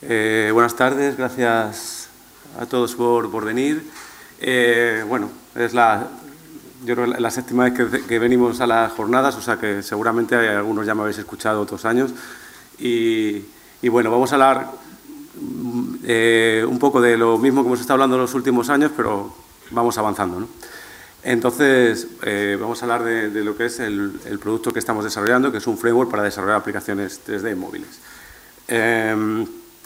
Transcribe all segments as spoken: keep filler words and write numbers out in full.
Eh, buenas tardes, gracias a todos por, por venir. Eh, bueno, es la, yo creo la séptima vez que, que venimos a las jornadas, o sea que seguramente hay, algunos ya me habéis escuchado otros años. Y, y bueno, vamos a hablar eh, un poco de lo mismo que hemos estado hablando en los últimos años, pero vamos avanzando, ¿no? Entonces, eh, vamos a hablar de, de lo que es el, el producto que estamos desarrollando, que es un framework para desarrollar aplicaciones tres D móviles. Eh,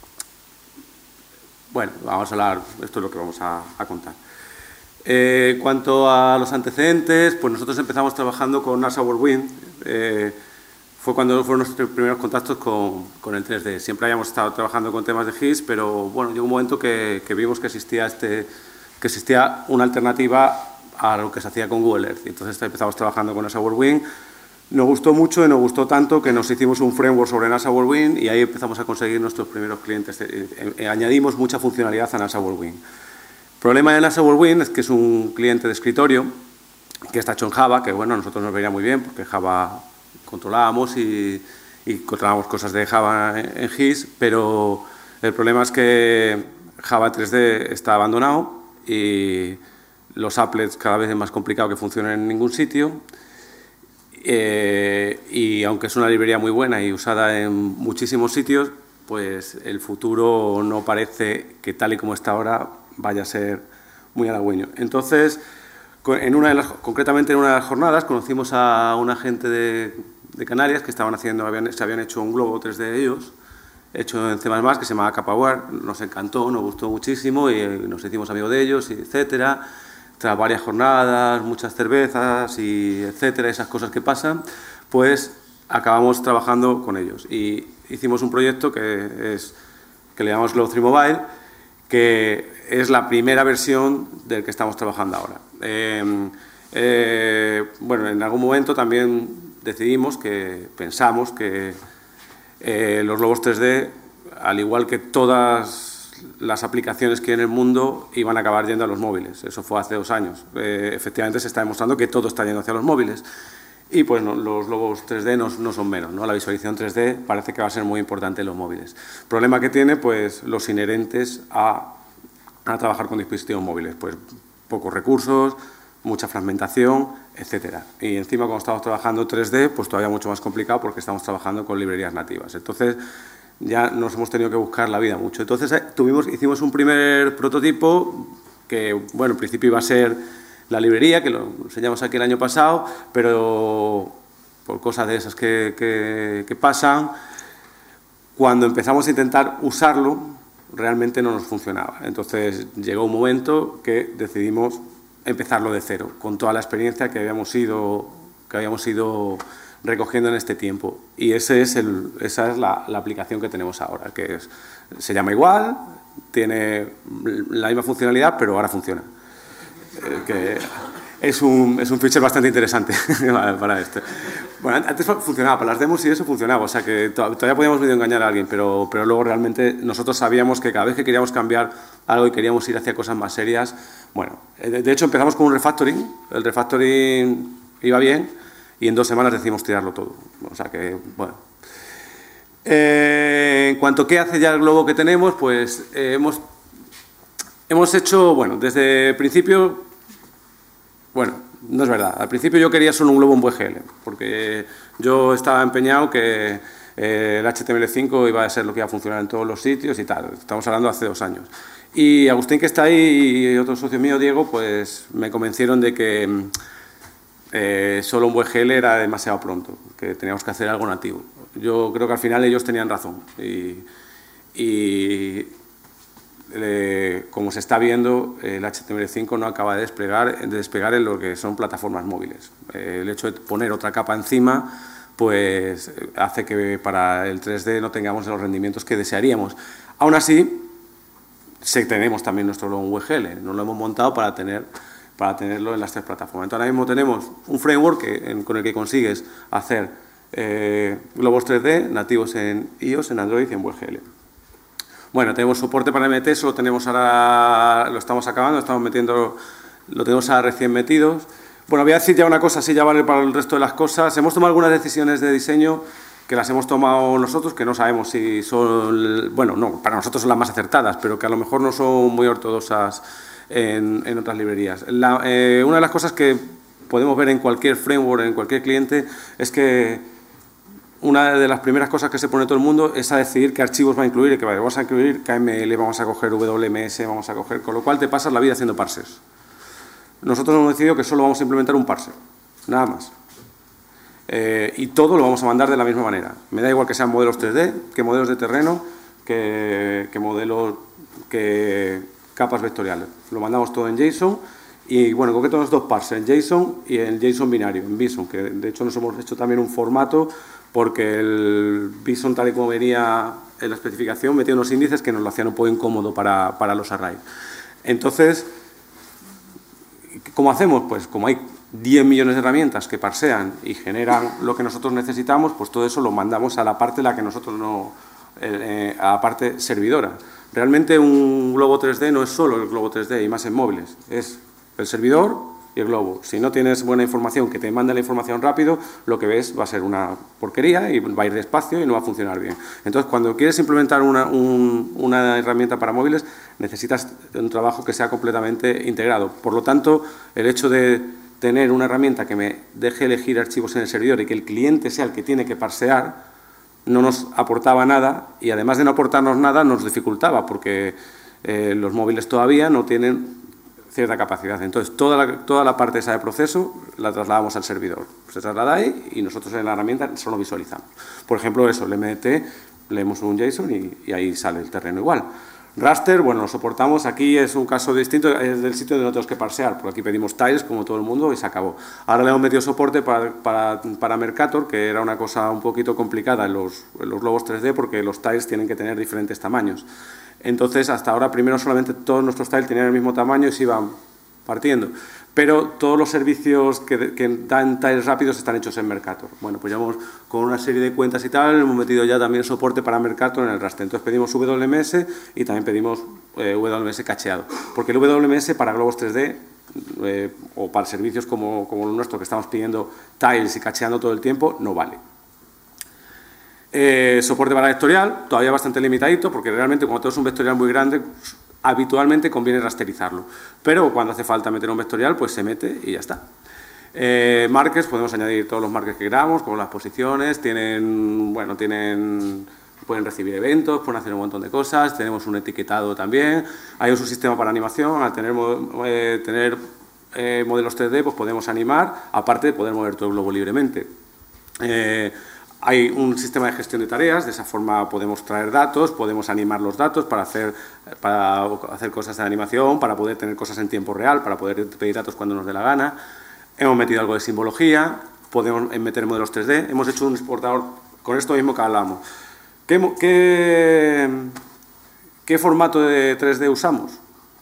bueno, vamos a hablar, esto es lo que vamos a, a contar. Eh, en cuanto a los antecedentes, pues nosotros empezamos trabajando con NASA Whirlwind. Eh, fue cuando fueron nuestros primeros contactos con, con el tres D. Siempre habíamos estado trabajando con temas de G I S, pero bueno, llegó un momento que, que vimos que existía, este, que existía una alternativa a lo que se hacía con Google Earth. Entonces empezamos trabajando con NASA Whirlwind. Nos gustó mucho y nos gustó tanto que nos hicimos un framework sobre NASA Whirlwind y ahí empezamos a conseguir nuestros primeros clientes. Eh, eh, añadimos mucha funcionalidad a NASA Whirlwind. El problema de NASA Whirlwind es que es un cliente de escritorio que está hecho en Java, que bueno, a nosotros nos venía muy bien porque Java controlábamos y, y controlábamos cosas de Java en, en G I S, pero el problema es que Java tres D está abandonado y los applets cada vez es más complicado que funcionen en ningún sitio. Eh, y aunque es una librería muy buena y usada en muchísimos sitios, pues el futuro no parece que tal y como está ahora vaya a ser muy halagüeño. Entonces, en una de las, concretamente en una de las jornadas, conocimos a una gente de, de Canarias que estaban haciendo, habían, se habían hecho un globo tres D de ellos, hecho en C más más, que se llamaba Capaware. Nos encantó, nos gustó muchísimo y nos hicimos amigos de ellos, etcétera. Tras varias jornadas, muchas cervezas y etcétera, esas cosas que pasan, pues acabamos trabajando con ellos y hicimos un proyecto que es que le llamamos Globo tres Mobile, que es la primera versión del que estamos trabajando ahora. Eh, eh, bueno, en algún momento también decidimos que pensamos que eh, los globos tres D, al igual que todas las aplicaciones que hay en el mundo, iban a acabar yendo a los móviles. Eso fue hace dos años. Eh, efectivamente se está demostrando que todo está yendo hacia los móviles. Y pues no, los globos tres D no, no son menos, ¿no? La visualización tres D parece que va a ser muy importante en los móviles. Problema que tiene, pues, los inherentes a, a trabajar con dispositivos móviles. Pues pocos recursos, mucha fragmentación, etcétera. Y encima, cuando estamos trabajando tres D, pues todavía mucho más complicado porque estamos trabajando con librerías nativas. Entonces, ya nos hemos tenido que buscar la vida mucho. Entonces, eh, tuvimos, hicimos un primer prototipo que, bueno, en principio iba a ser la librería, que lo enseñamos aquí el año pasado, pero por cosas de esas que, que, que pasan, cuando empezamos a intentar usarlo, realmente no nos funcionaba. Entonces, llegó un momento que decidimos empezarlo de cero, con toda la experiencia que habíamos ido, que habíamos ido recogiendo en este tiempo. Y ese es el, esa es la, la aplicación que tenemos ahora, que es, se llama igual, tiene la misma funcionalidad, pero ahora funciona. Eh, que es un, es un feature bastante interesante para esto. Bueno, antes funcionaba, para las demos y eso funcionaba, o sea que todavía podíamos medio engañar a alguien, pero, pero luego realmente nosotros sabíamos que cada vez que queríamos cambiar algo y queríamos ir hacia cosas más serias, bueno, de, de hecho empezamos con un refactoring, el refactoring iba bien, y en dos semanas decidimos tirarlo todo. O sea que, bueno. Eh, en cuanto a qué hace ya el globo que tenemos, pues eh, hemos, hemos hecho, bueno, desde el principio, bueno, no es verdad. Al principio yo quería solo un globo en V G L, porque yo estaba empeñado que eh, el H T M L cinco iba a ser lo que iba a funcionar en todos los sitios y tal. Estamos hablando hace dos años. Y Agustín, que está ahí, y otro socio mío, Diego, pues me convencieron de que Eh, solo un V G L era demasiado pronto, que teníamos que hacer algo nativo. Yo creo que al final ellos tenían razón y, y eh, como se está viendo, el H T M L cinco no acaba de desplegar, de despegar en lo que son plataformas móviles. Eh, el hecho de poner otra capa encima pues hace que para el tres D no tengamos los rendimientos que desearíamos. Aún así, sí tenemos también nuestro logo en V G L, nos lo hemos montado para tener para tenerlo en las tres plataformas. Entonces, ahora mismo tenemos un framework que, en, con el que consigues hacer eh, globos tres D nativos en iOS, en Android y en V G L. Bueno, tenemos soporte para M T, eso lo tenemos ahora, lo estamos acabando, estamos metiendo, lo tenemos ahora recién metidos. Bueno, voy a decir ya una cosa, así ya vale para el resto de las cosas. Hemos tomado algunas decisiones de diseño que las hemos tomado nosotros, que no sabemos si son, bueno, no, para nosotros son las más acertadas, pero que a lo mejor no son muy ortodoxas en, en otras librerías. La, eh, una de las cosas que podemos ver en cualquier framework, en cualquier cliente, es que una de las primeras cosas que se pone todo el mundo es a decidir qué archivos va a incluir, y que vamos a incluir K M L, vamos a coger W M S, vamos a coger, con lo cual te pasas la vida haciendo parsers. Nosotros hemos decidido que solo vamos a implementar un parser, nada más. Eh, y todo lo vamos a mandar de la misma manera. Me da igual que sean modelos tres D, que modelos de terreno, que, que modelos, que capas vectoriales. Lo mandamos todo en JSON y, bueno, en concreto los dos parsers, en JSON y en JSON binario, en Bison, que de hecho nos hemos hecho también un formato porque el Bison, tal y como venía en la especificación, metía unos índices que nos lo hacían un poco incómodo para, para los arrays. Entonces, ¿cómo hacemos? Pues como hay diez millones de herramientas que parsean y generan lo que nosotros necesitamos, pues todo eso lo mandamos a la parte la que nosotros no, eh, a la parte servidora. Realmente un globo tres D no es solo el globo tres D y más en móviles, es el servidor y el globo. Si no tienes buena información que te mande la información rápido, lo que ves va a ser una porquería y va a ir despacio y no va a funcionar bien. Entonces, cuando quieres implementar una, un, una herramienta para móviles, necesitas un trabajo que sea completamente integrado. Por lo tanto, el hecho de tener una herramienta que me deje elegir archivos en el servidor y que el cliente sea el que tiene que parsear, no nos aportaba nada y, además de no aportarnos nada, nos dificultaba porque eh, los móviles todavía no tienen cierta capacidad. Entonces, toda la, toda la parte esa de proceso la trasladamos al servidor. Se traslada ahí y nosotros en la herramienta solo visualizamos. Por ejemplo, eso, el M D T, leemos un JSON y, y ahí sale el terreno igual. Raster, bueno, lo soportamos. Aquí es un caso distinto, es del sitio donde no tenemos que parsear, porque aquí pedimos tiles como todo el mundo y se acabó. Ahora le hemos metido soporte para, para, para Mercator, que era una cosa un poquito complicada en los, en los globos tres D, porque los tiles tienen que tener diferentes tamaños. Entonces, hasta ahora, primero solamente todos nuestros tiles tenían el mismo tamaño y se iban partiendo. Pero todos los servicios que, que dan tiles rápidos están hechos en Mercator. Bueno, pues ya hemos, con una serie de cuentas y tal, hemos metido ya también soporte para Mercator en el raster. Entonces pedimos W M S y también pedimos eh, W M S cacheado. Porque el W M S para globos tres D eh, o para servicios como, como el nuestro, que estamos pidiendo tiles y cacheando todo el tiempo, no vale. Eh, soporte para vectorial, todavía bastante limitadito, porque realmente cuando tenemos un vectorial muy grande, habitualmente conviene rasterizarlo. Pero cuando hace falta meter un vectorial, pues se mete y ya está. Eh, markers, podemos añadir todos los markers que queramos, como las posiciones, tienen, bueno, tienen, pueden recibir eventos, pueden hacer un montón de cosas, tenemos un etiquetado también, hay un subsistema para animación, al tener, eh, tener eh, modelos tres D, pues podemos animar, aparte de poder mover todo el globo libremente. Eh, Hay un sistema de gestión de tareas, de esa forma podemos traer datos, podemos animar los datos para hacer, para hacer cosas de animación, para poder tener cosas en tiempo real, para poder pedir datos cuando nos dé la gana. Hemos metido algo de simbología, podemos meter modelos tres D, hemos hecho un exportador con esto mismo que hablamos. ¿Qué, qué, qué formato de tres D usamos?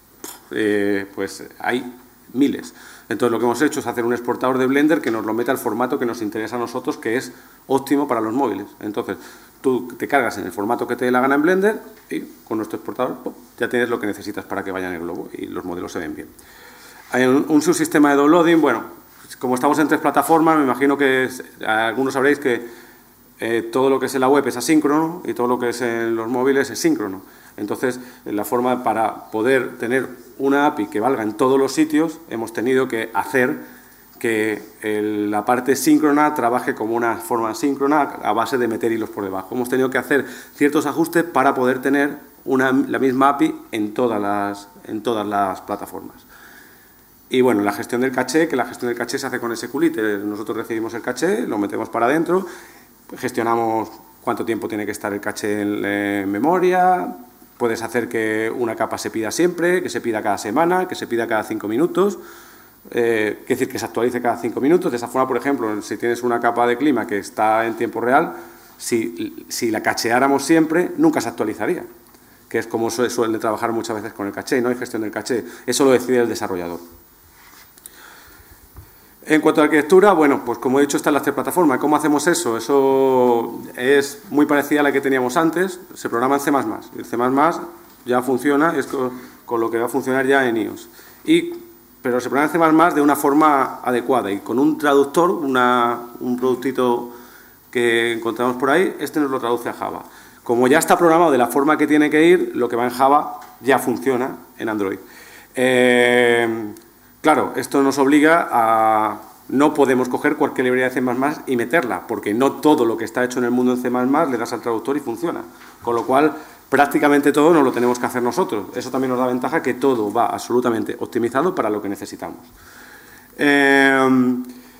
Eh, pues hay miles. Entonces, lo que hemos hecho es hacer un exportador de Blender que nos lo meta al formato que nos interesa a nosotros, que es óptimo para los móviles. Entonces, tú te cargas en el formato que te dé la gana en Blender y con nuestro exportador ¡pum!, ya tienes lo que necesitas para que vaya en el globo y los modelos se ven bien. Hay un, un subsistema de downloading. Bueno, como estamos en tres plataformas, me imagino que es, algunos sabréis que eh, todo lo que es en la web es asíncrono y todo lo que es en los móviles es síncrono. Entonces, la forma para poder tener una A P I que valga en todos los sitios, hemos tenido que hacer que el, la parte síncrona trabaje como una forma síncrona a base de meter hilos por debajo. Hemos tenido que hacer ciertos ajustes para poder tener una, la misma A P I en todas las, en todas las plataformas. Y bueno, la gestión del caché, que la gestión del caché se hace con SQLite. Nosotros recibimos el caché, lo metemos para adentro, gestionamos cuánto tiempo tiene que estar el caché en, en memoria. Puedes hacer que una capa se pida siempre, que se pida cada semana, que se pida cada cinco minutos, eh, es decir, que se actualice cada cinco minutos. De esa forma, por ejemplo, si tienes una capa de clima que está en tiempo real, si, si la cacheáramos siempre, nunca se actualizaría, que es como suele, suele trabajar muchas veces con el caché, no hay gestión del caché, eso lo decide el desarrollador. En cuanto a arquitectura, bueno, pues como he dicho, está en las tres plataformas. ¿Cómo hacemos eso? Eso es muy parecida a la que teníamos antes. Se programa en C más más. El C más más ya funciona, es con, con lo que va a funcionar ya en iOS. Y, pero se programa en C más más de una forma adecuada y con un traductor, una, un productito que encontramos por ahí, este nos lo traduce a Java. Como ya está programado de la forma que tiene que ir, lo que va en Java ya funciona en Android. Eh, claro, esto nos obliga a... No podemos coger cualquier librería de C más más y meterla, porque no todo lo que está hecho en el mundo en C más más le das al traductor y funciona. Con lo cual, prácticamente todo nos lo tenemos que hacer nosotros. Eso también nos da ventaja que todo va absolutamente optimizado para lo que necesitamos. Eh,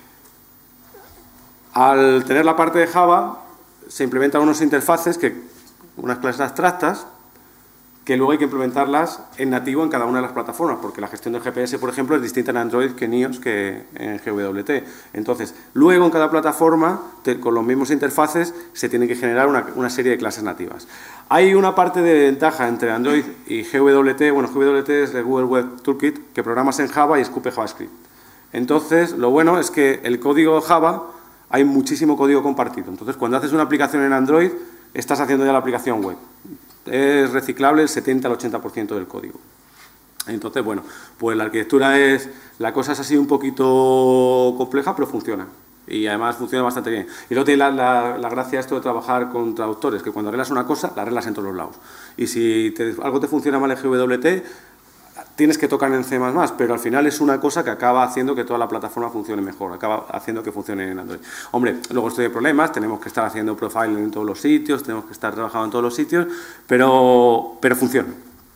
al tener la parte de Java, se implementan unos interfaces, que, unas clases abstractas, que luego hay que implementarlas en nativo en cada una de las plataformas, porque la gestión del G P S, por ejemplo, es distinta en Android que en iOS que en G W T. Entonces, luego en cada plataforma, te, con los mismos interfaces, se tiene que generar una, una serie de clases nativas. Hay una parte de ventaja entre Android y G W T. Bueno, G W T es de Google Web Toolkit, que programas en Java y escupe JavaScript. Entonces, lo bueno es que el código Java, hay muchísimo código compartido. Entonces, cuando haces una aplicación en Android, estás haciendo ya la aplicación web. Es reciclable el setenta al ochenta por ciento del código. Entonces, bueno, pues la arquitectura es... La cosa es así un poquito compleja, pero funciona. Y además funciona bastante bien. Y luego tiene la, la, la gracia esto de trabajar con traductores, que cuando arreglas una cosa, la arreglas en todos los lados. Y si te, algo te funciona mal en G W T, tienes que tocar en C más más, pero al final es una cosa que acaba haciendo que toda la plataforma funcione mejor, acaba haciendo que funcione en Android. Hombre, luego estoy de problemas, tenemos que estar haciendo profiling en todos los sitios, tenemos que estar trabajando en todos los sitios, pero, pero funciona.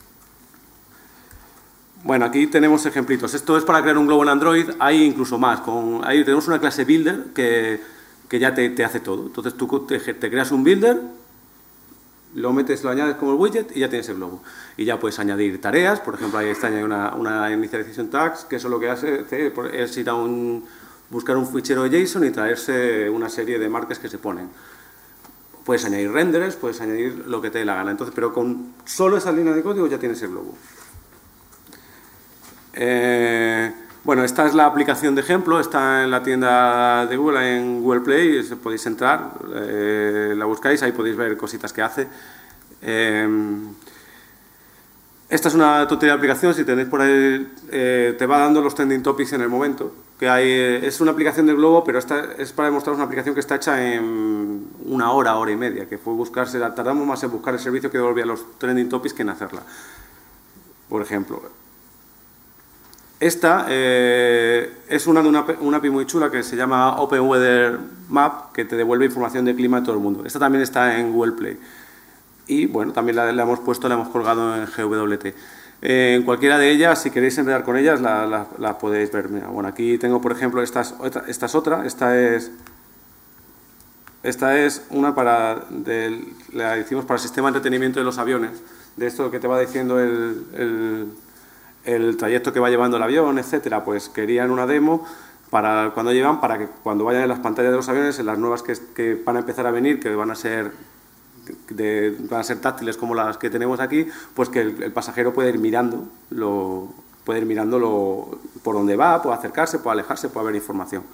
Bueno, aquí tenemos ejemplitos. Esto es para crear un globo en Android, hay incluso más. Con, ahí tenemos una clase builder que, que ya te, te hace todo. Entonces tú te, te creas un builder, lo metes, lo añades como el widget y ya tienes el globo. Y ya puedes añadir tareas, por ejemplo, ahí está una, una initialization tags, que eso lo que hace es ir a un, buscar un fichero de JSON y traerse una serie de marcas que se ponen. Puedes añadir renders, puedes añadir lo que te dé la gana. Entonces, pero con solo esa línea de código ya tienes el globo. Eh, bueno, esta es la aplicación de ejemplo, está en la tienda de Google, en Google Play, podéis entrar, eh, la buscáis, ahí podéis ver cositas que hace. Eh, esta es una tontería de aplicación, si tenéis por ahí, eh, te va dando los trending topics en el momento. Que hay, es una aplicación del globo, pero esta es para demostraros una aplicación que está hecha en una hora, hora y media, que fue buscarse, tardamos más en buscar el servicio que devolvía los trending topics que en hacerla. Por ejemplo, esta eh, es una de una, una A P I muy chula que se llama Open Weather Map, que te devuelve información de clima de todo el mundo. Esta también está en Google Play. Y bueno, también la, la hemos puesto, la hemos colgado en G W T. Eh, en cualquiera de ellas, si queréis enredar con ellas, la, la, la podéis ver. Mira, bueno, aquí tengo, por ejemplo, esta es, esta es otra. Esta es, esta es una para, de, la hicimos para el sistema de entretenimiento de los aviones. De esto que te va diciendo el... el el trayecto que va llevando el avión, etcétera, pues querían una demo para cuando llevan, para que cuando vayan en las pantallas de los aviones, en las nuevas que, que van a empezar a venir, que van a ser de, van a ser táctiles como las que tenemos aquí, pues que el, el pasajero puede ir mirando, lo, puede ir mirando lo, por dónde va, puede acercarse, puede alejarse, puede haber información.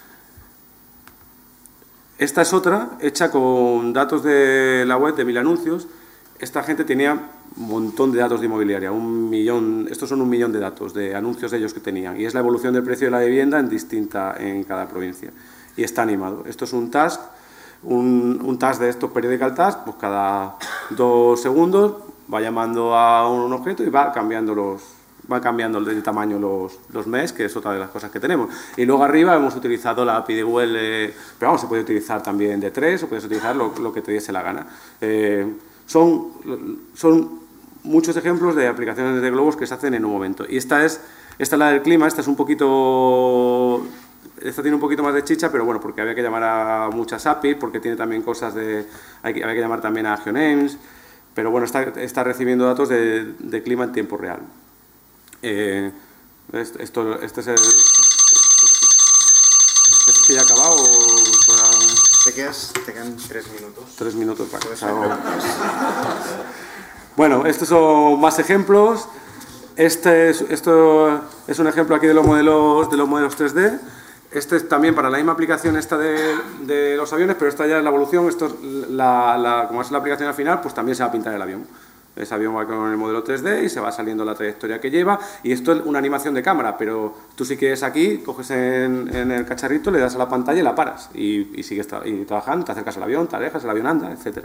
Esta es otra, hecha con datos de la web de Mil Anuncios. Esta gente tenía un montón de datos de inmobiliaria, un millón, estos son un millón de datos de anuncios de ellos que tenían, y es la evolución del precio de la vivienda en distinta en cada provincia. Y está animado. Esto es un task, un, un task de estos periodical task, pues cada dos segundos va llamando a un objeto y va cambiando los, va cambiando de tamaño los, los mesh, que es otra de las cosas que tenemos. Y luego arriba hemos utilizado la A P I de Google, pero vamos, se puede utilizar también de tres, o puedes utilizar lo, lo que te diese la gana. Eh, Son, son muchos ejemplos de aplicaciones de globos que se hacen en un momento. Y esta es, esta es la del clima, esta es un poquito... Esta tiene un poquito más de chicha, pero bueno, porque había que llamar a muchas A P Is, porque tiene también cosas de... Hay que, había que llamar también a Geonames, pero bueno, está, está recibiendo datos de, de clima en tiempo real. Eh, esto, este es el... ¿Es que ya ha acabado o...? Te, quedas, te quedan tres minutos. Tres minutos para que Bueno, estos son más ejemplos. Este es, esto es un ejemplo aquí de los modelos, de los modelos tres D. Este es también para la misma aplicación esta de, de los aviones, pero esta ya es la evolución. Esto es la, la, como es la aplicación al final, pues también se va a pintar el avión. Ese avión va con el modelo tres D y se va saliendo la trayectoria que lleva, y esto es una animación de cámara, pero tú si quieres aquí, coges en, en el cacharrito, le das a la pantalla y la paras, y, y sigues tra y trabajando, te acercas al avión, te alejas, el avión anda, etcétera.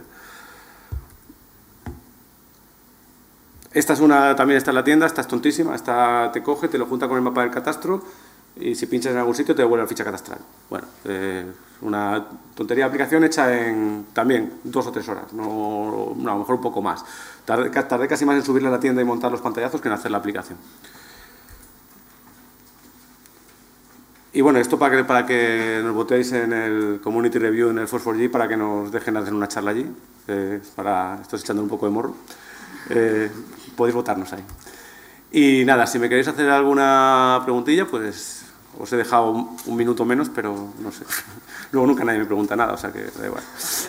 Esta es una, también está en la tienda, esta es tontísima, esta te coge, te lo junta con el mapa del catastro, y si pinchas en algún sitio te devuelve la ficha catastral. Bueno, eh, una tontería de aplicación hecha en también dos o tres horas, no, no, a lo mejor un poco más. Tardé, tardé casi más en subirla a la tienda y montar los pantallazos que en hacer la aplicación. Y bueno, esto para que, para que nos votéis en el Community Review en el Force four G, para que nos dejen hacer una charla allí. Eh, para, estoy echando un poco de morro. Eh, podéis votarnos ahí. Y nada, si me queréis hacer alguna preguntilla, pues os he dejado un, un minuto menos, pero no sé. Luego nunca nadie me pregunta nada, o sea que da igual.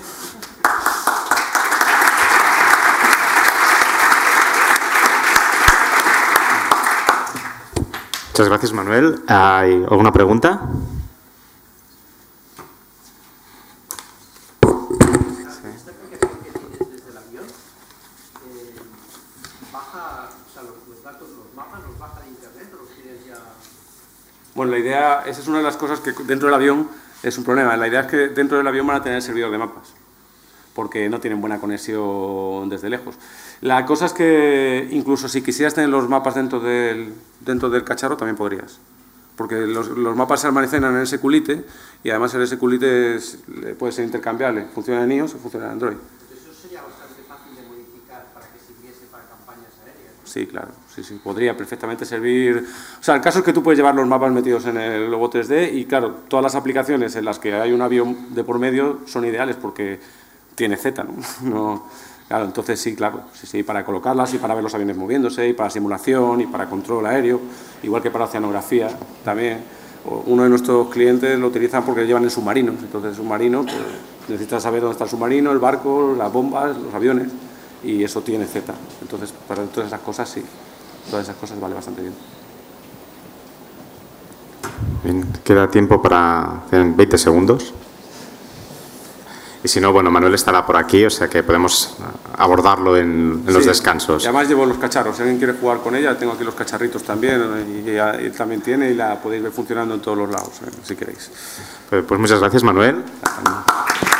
Muchas gracias, Manuel. ¿Hay alguna pregunta? Bueno, la idea, esa es una de las cosas que dentro del avión es un problema. La idea es que dentro del avión van a tener servidor de mapas, porque no tienen buena conexión desde lejos. La cosa es que incluso si quisieras tener los mapas dentro del, dentro del cacharro, también podrías. Porque los, los mapas se almacenan en SQLite y además el SQLite es, puede ser intercambiable. Funciona en iOS o funciona en Android. Eso sería bastante fácil de modificar para que sirviese para campañas aéreas, ¿no? Sí, claro, sí, sí, podría perfectamente servir. O sea, el caso es que tú puedes llevar los mapas metidos en el logo tres D y, claro, todas las aplicaciones en las que hay un avión de por medio son ideales porque tiene Z, ¿no? no claro, entonces sí, claro, sí, sí, para colocarlas y para ver los aviones moviéndose y para simulación y para control aéreo, igual que para oceanografía también. Uno de nuestros clientes lo utilizan porque lo llevan en submarinos, entonces el submarino, pues, necesitas saber dónde está el submarino, el barco, las bombas, los aviones, y eso tiene Z. Entonces, para todas esas cosas sí, todas esas cosas vale bastante bien. Bien, queda tiempo para veinte segundos. Y si no, bueno, Manuel estará por aquí, o sea que podemos abordarlo en, en los Sí, descansos. Y además llevo los cacharros, si alguien quiere jugar con ella, tengo aquí los cacharritos también, y ella y también tiene, y la podéis ver funcionando en todos los lados, eh, si queréis. Pues, pues muchas gracias, Manuel.